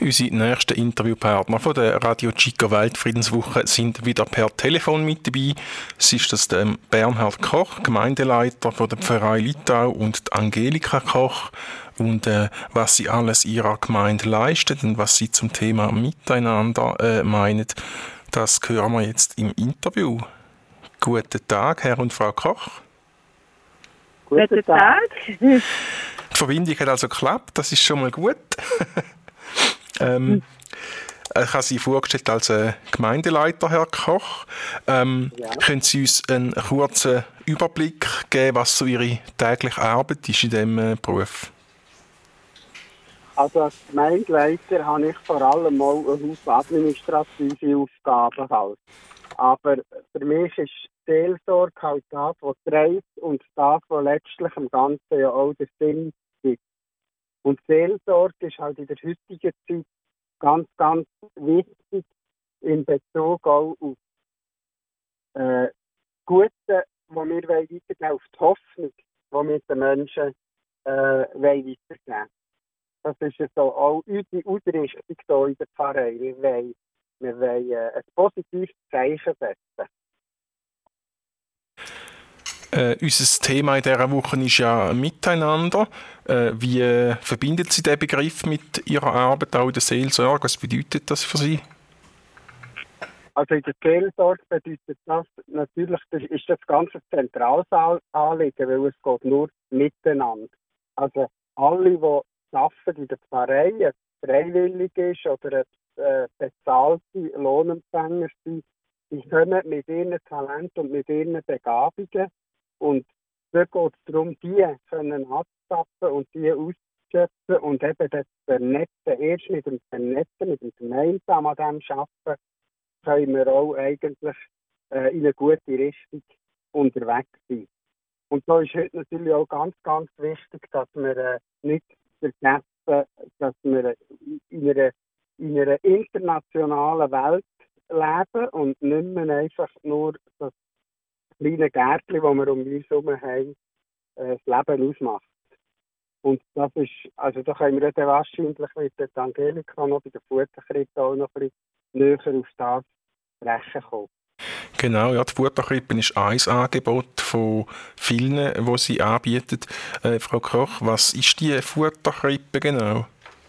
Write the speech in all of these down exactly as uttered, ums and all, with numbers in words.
Unsere nächsten Interviewpartner von der Radio Chico Weltfriedenswoche sind wieder per Telefon mit dabei. Es ist das der Bernhard Koch, Gemeindeleiter von der Pfarrei Littau, und die Angelika Koch. Und äh, was sie alles ihrer Gemeinde leisten und was sie zum Thema Miteinander äh, meinen, das hören wir jetzt im Interview. Guten Tag, Herr und Frau Koch. Guten Tag. Die Verbindung hat also geklappt, das ist schon mal gut. Ähm, ich habe Sie vorgestellt als äh, Gemeindeleiter, Herr Koch. Ähm, Ja. Können Sie uns einen kurzen Überblick geben, was so Ihre tägliche Arbeit ist in diesem äh, Beruf? Also als Gemeindeleiter habe ich vor allem mal eine Haufen administrative Aufgaben halt. Aber für mich ist Seelsorge halt das, was trägt und das, was letztlich im Ganzen ja auch den Sinn gibt. Und Seelsorge ist halt in der heutigen Zeit ganz, ganz wichtig in Bezug auch auf äh, Gute, wo wir weitergeben wollen, auf die Hoffnung, die wir den Menschen äh, weitergeben wollen. Das ist ja so auch unsere Ausrichtung hier in der Pfarrei. Wir wollen, wir wollen äh, ein positives Zeichen setzen. Äh, unser Thema in dieser Woche ist ja Miteinander. Äh, wie äh, verbindet Sie diesen Begriff mit Ihrer Arbeit, auch in der Seelsorge? Was bedeutet das für Sie? Also in der Seelsorge bedeutet das natürlich, das ist das ganz ein zentrales Anliegen, weil es geht nur miteinander. Also alle, die arbeiten in der Pfarrei, ob es freiwillig ist oder ob es äh, bezahlte Lohnempfänger sind, die kommen mit ihren Talenten und mit ihren Begabungen. Und da geht es darum, die können abzapfen und die auszuschöpfen und eben das Vernetzen, erst mit dem Vernetzen, mit dem gemeinsam an dem Arbeiten, können wir auch eigentlich äh, in eine gute Richtung unterwegs sein. Und da ist heute natürlich auch ganz, ganz wichtig, dass wir äh, nicht vergessen, dass wir in einer, in einer internationalen Welt leben und nicht mehr einfach nur das kleine Gärtchen, das wir um uns herum haben, äh, das Leben ausmacht. Und das ist, also da können wir dann wahrscheinlich mit der Angelika noch bei der Futterkrippe auch noch ein bisschen näher auf das sprechen kommen. Genau, ja, die Futterkrippe ist ein Angebot von vielen, die Sie anbieten. Äh, Frau Koch, was ist die Futterkrippe genau?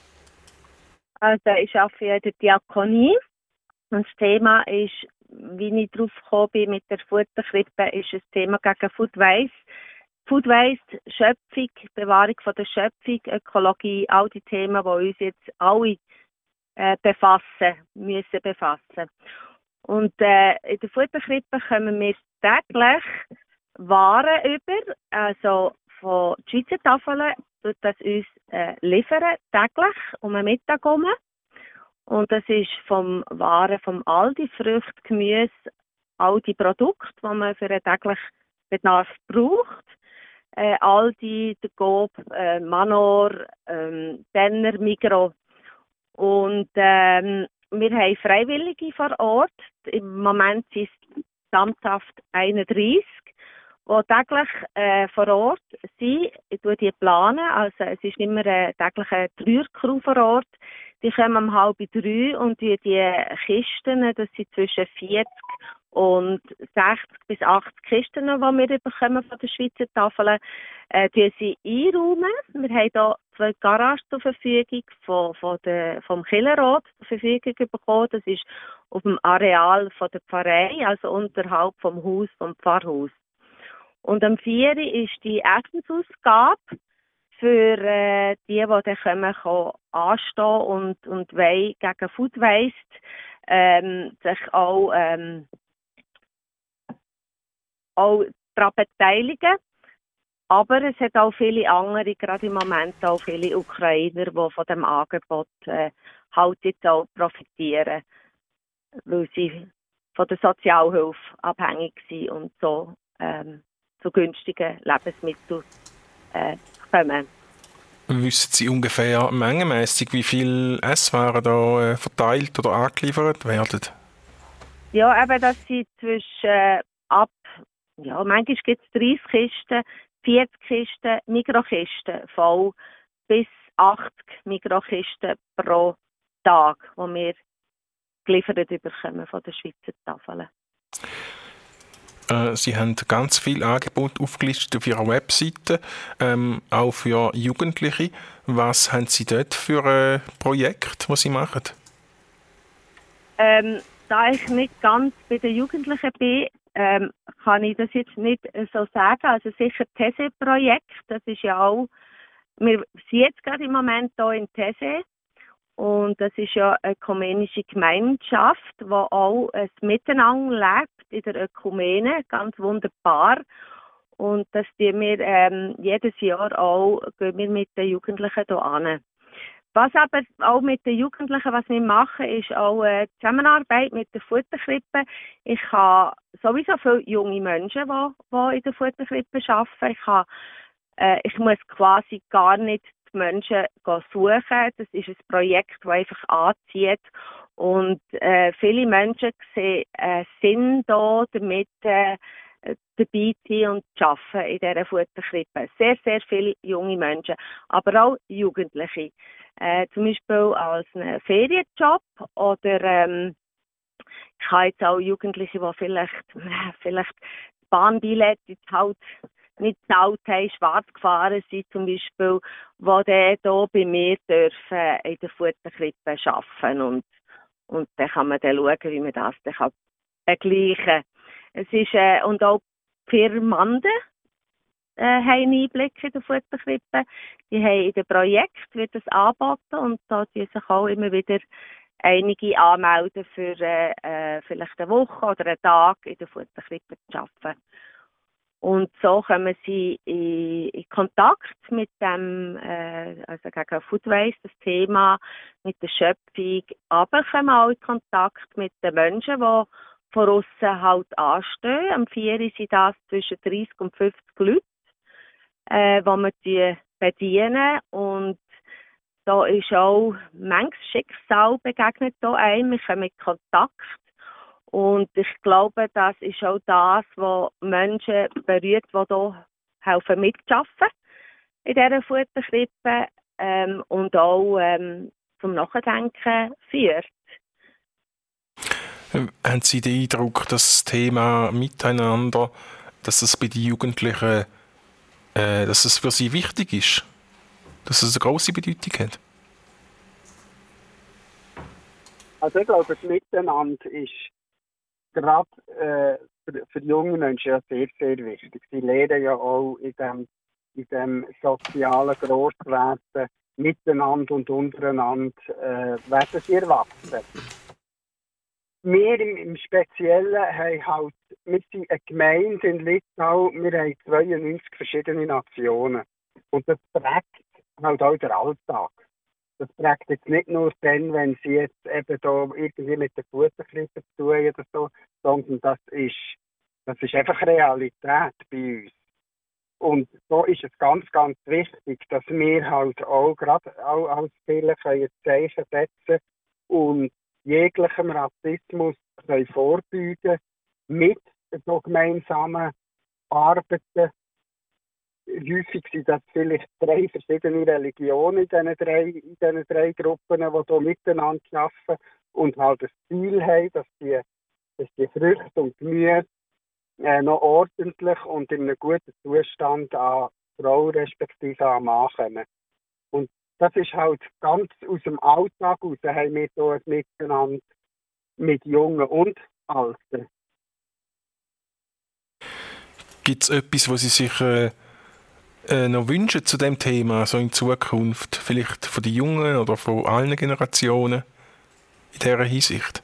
Also ich arbeite in der Diakonie und das Thema ist, wie ich drauf gekommen bin mit der Futterkrippe, ist ein Thema gegen Food Waste. Food Waste, Schöpfung, Bewahrung von der Schöpfung, Ökologie, all die Themen, die uns jetzt alle äh, befassen, müssen befassen. Und äh, in der Futterkrippe kommen wir täglich Waren über, also von Schweizer Tafeln, tut das uns äh, liefern, täglich um den Mittag herum. Und das ist vom Waren vom Aldi, Früchte, Gemüse, all die Produkte, die man für einen täglichen Bedarf braucht. Äh, Aldi, der Coop, äh, Manor, ähm, Denner, Migros. Und ähm, wir haben Freiwillige vor Ort. Im Moment sind es gesamthaft einunddreissig, die täglich äh, vor Ort sind. Ich plane die planen. Also es ist immer eine tägliche Dreiercrew vor Ort. Die kommen um halb drei und die, die Kisten, das sind zwischen vierzig und sechzig bis achtzig Kisten, die wir bekommen von der Schweizer Tafeln, äh, die sie einräumen. Wir haben hier zwei Garagen zur Verfügung von, von der, vom Kirchenrat zur Verfügung bekommen. Das ist auf dem Areal von der Pfarrei, also unterhalb vom Haus, vom Pfarrhaus. Und am vier ist die Essensausgabe für äh, die, die dann kommen, kann anstehen und, und wollen gegen Food Waste ähm, sich auch, ähm, auch daran beteiligen. Aber es hat auch viele andere, gerade im Moment auch viele Ukrainer, die von dem Angebot äh, halt jetzt auch profitieren, weil sie von der Sozialhilfe abhängig sind und so ähm, zu günstigen Lebensmitteln äh, kommen. Wissen Sie ungefähr mengenmässig, wie viel Esswaren da äh, verteilt oder angeliefert werden? Ja, eben, das sind zwischen äh, ab, ja, manchmal gibt es dreißig Kisten, vierzig Kisten, Mikrokisten voll, bis achtzig Mikrokisten pro Tag, den wir geliefert bekommen von den Schweizer Tafeln. Äh, Sie haben ganz viele Angebote aufgelistet auf Ihrer Webseite, ähm, auch für Jugendliche. Was haben Sie dort für ein Projekt, das Sie machen? Ähm, da ich nicht ganz bei den Jugendlichen bin, ähm, kann ich das jetzt nicht so sagen. Also sicher These-Projekt, das ist ja auch, wir sind jetzt gerade im Moment hier in These und das ist ja eine ökumenische Gemeinschaft, die auch ein Miteinander lebt in der Ökumene, ganz wunderbar. Und das tun wir ähm, jedes Jahr auch, gehen wir mit den Jugendlichen hier hin. Was aber auch mit den Jugendlichen, was wir machen, ist auch eine Zusammenarbeit mit der Futterkrippe. Ich habe sowieso viele junge Menschen, die, die in der Futterkrippe arbeiten. Ich, habe, äh, ich muss quasi gar nicht die Menschen suchen. Das ist ein Projekt, das einfach anzieht. Und äh, viele Menschen sehen äh, Sinn da, damit äh, dabei zu sein und zu arbeiten in dieser Futterkrippe. Sehr, sehr viele junge Menschen, aber auch Jugendliche. Äh, zum Beispiel als einen Ferienjob oder ähm, ich habe jetzt auch Jugendliche, die vielleicht, äh, vielleicht das Bahnbillett jetzt halt nicht gezahlt haben, schwarz gefahren sind zum Beispiel, die dann hier bei mir dürfen in der Futterkrippe arbeiten und, und dann kann man dann schauen, wie man das dann kann begleichen kann. Es ist, äh, und auch die Firmanden äh, haben einen Einblick in der Futterkrippe. Die haben in dem Projekt wird das angeboten und da die sich auch immer wieder einige anmelden für äh, äh, vielleicht eine Woche oder einen Tag in der Futterkrippe zu arbeiten. Und so kommen sie in, in Kontakt mit dem, äh, also gegen Food Waste, das Thema, mit der Schöpfung, aber kommen auch in Kontakt mit den Menschen, die von aussen halt anstehen. Am vier sind das zwischen dreißig und fünfzig Leute, äh, die wir die bedienen. Und da ist auch manches Schicksal begegnet da einem. Wir kommen in Kontakt. Und ich glaube, das ist auch das, was Menschen berührt, die hier helfen mitzuarbeiten in dieser Futterkrippe ähm, und auch ähm, zum Nachdenken führt. Haben Sie den Eindruck, dass das Thema Miteinander, dass es bei den Jugendlichen, äh, dass es für sie wichtig ist? Dass es eine grosse Bedeutung hat? Also ich glaube, das Miteinander ist gerade äh, für, für junge Menschen ja sehr, sehr wichtig. Sie lernen ja auch in dem, in dem sozialen Grosswerden miteinander und untereinander äh, werden sie erwachsen. Wir im, im Speziellen haben halt, wir sind eine Gemeinde in Littau, wir haben zweiundneunzig verschiedene Nationen. Und das prägt halt auch den Alltag. Das prägt jetzt nicht nur dann, wenn sie jetzt eben da irgendwie mit der Futterkrippe zu tun oder so, sondern das ist, das ist einfach Realität bei uns. Und so ist es ganz, ganz wichtig, dass wir halt auch gerade auch als Kirche ein Zeichen setzen und jeglichem Rassismus können vorbeugen mit so gemeinsamen Arbeiten. Häufig sind das vielleicht drei verschiedene Religionen in diesen drei, in diesen drei Gruppen, die hier miteinander arbeiten und halt das Ziel haben, dass die, dass die Früchte und Gemüse äh, noch ordentlich und in einem guten Zustand an Frau respektive an Mann kommen. Und das ist halt ganz aus dem Alltag raus, haben wir hier ein Miteinander mit Jungen und Alten. Gibt es etwas, was Sie sich äh, äh, noch wünschen zu dem Thema, so in Zukunft? Vielleicht von den Jungen oder von allen Generationen in dieser Hinsicht?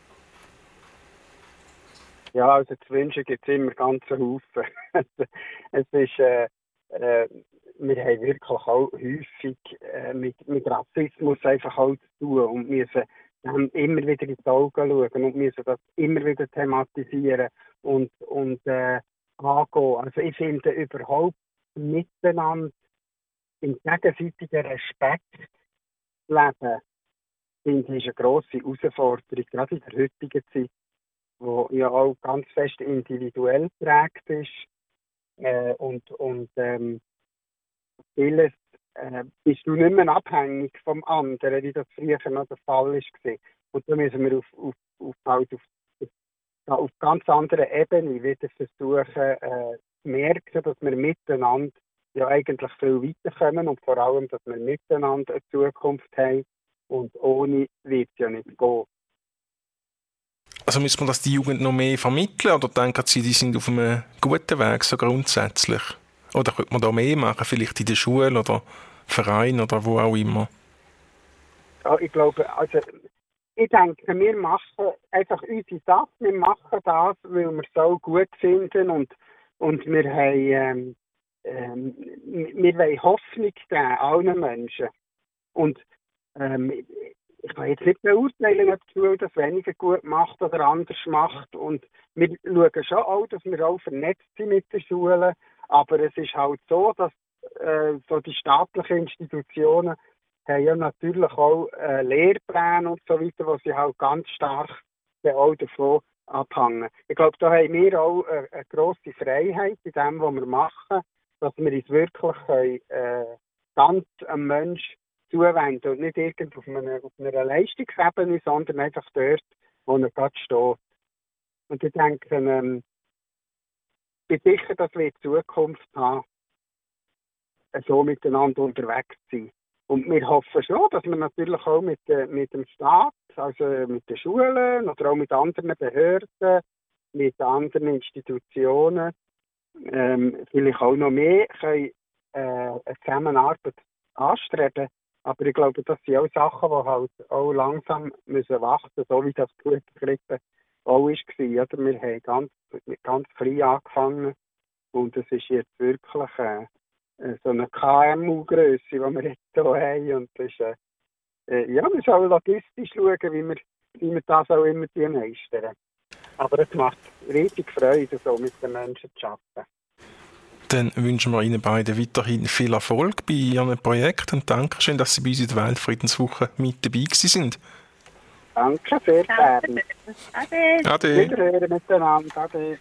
Ja, also zu wünschen gibt es immer ganz einen Haufen. Es ist, äh, äh, wir haben wirklich auch häufig äh, mit, mit Rassismus einfach auch zu tun und müssen dann immer wieder in die Augen schauen und müssen das immer wieder thematisieren und, und äh, angehen. Also ich finde überhaupt miteinander im gegenseitigen Respekt leben, finde ich eine grosse Herausforderung, gerade in der heutigen Zeit, wo ja auch ganz fest individuell geprägt ist äh, und, und ähm, vieles äh, bist du nicht mehr abhängig vom anderen, wie das früher noch der Fall war. Und da müssen wir auf, auf, auf, halt auf, auf, auf ganz anderen Ebene wieder versuchen, äh, zu merken, dass wir miteinander ja eigentlich viel weiterkommen und vor allem, dass wir miteinander eine Zukunft haben und ohne wird es ja nicht gehen. Also muss man das die Jugend noch mehr vermitteln oder denken Sie, die sind auf einem guten Weg so grundsätzlich? Oder könnte man da mehr machen, vielleicht in der Schule oder Verein oder wo auch immer? Ja, ich glaube, also ich denke, wir machen einfach unsere Sache, wir machen das, weil wir es so gut finden und, und wir haben, ähm, ähm, wir wollen Hoffnung geben, allen Menschen. Und ähm, ich kann jetzt nicht beurteilen, ob die Schule das weniger gut macht oder anders macht. Und wir schauen schon auch, dass wir auch vernetzt sind mit den Schulen. Aber es ist halt so, dass äh, so die staatlichen Institutionen haben ja natürlich auch äh, Lehrpläne und so weiter, wo sie halt ganz stark auch davon abhängen. Ich glaube, da haben wir auch äh, eine grosse Freiheit in dem, was wir machen, dass wir uns wirklich können, äh, ganz einem Menschen zuwenden und nicht irgend auf einer, auf einer Leistungsebene, sondern einfach dort, wo er gerade steht. Und ich denke, ähm, ich bin sicher, dass wir in Zukunft haben, so miteinander unterwegs sind. Und wir hoffen schon, dass wir natürlich auch mit, äh, mit dem Staat, also mit den Schulen oder auch mit anderen Behörden, mit anderen Institutionen, ähm, vielleicht auch noch mehr können, äh, eine Zusammenarbeit anstreben. Aber ich glaube, das sind auch Sachen, die halt auch langsam müssen wachsen, so wie das Blutgrippe auch war. Oder? Wir haben ganz, ganz klein angefangen und es ist jetzt wirklich äh, so eine K M U-Grösse, die wir jetzt hier haben. Und das ist, äh, ja, wir sollen logistisch schauen, wie wir, wie wir das auch immer meistern. Aber es macht richtig Freude, so mit den Menschen zu arbeiten. Dann wünschen wir Ihnen beiden weiterhin viel Erfolg bei Ihren Projekten und danke schön, dass Sie bei uns in der Weltfriedenswoche mit dabei sind. Danke sehr, Bernd. Ade. Ade. Wiederhören miteinander. Ade.